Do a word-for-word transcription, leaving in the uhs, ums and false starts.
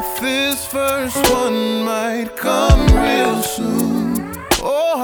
If this first one might come real soon. Oh,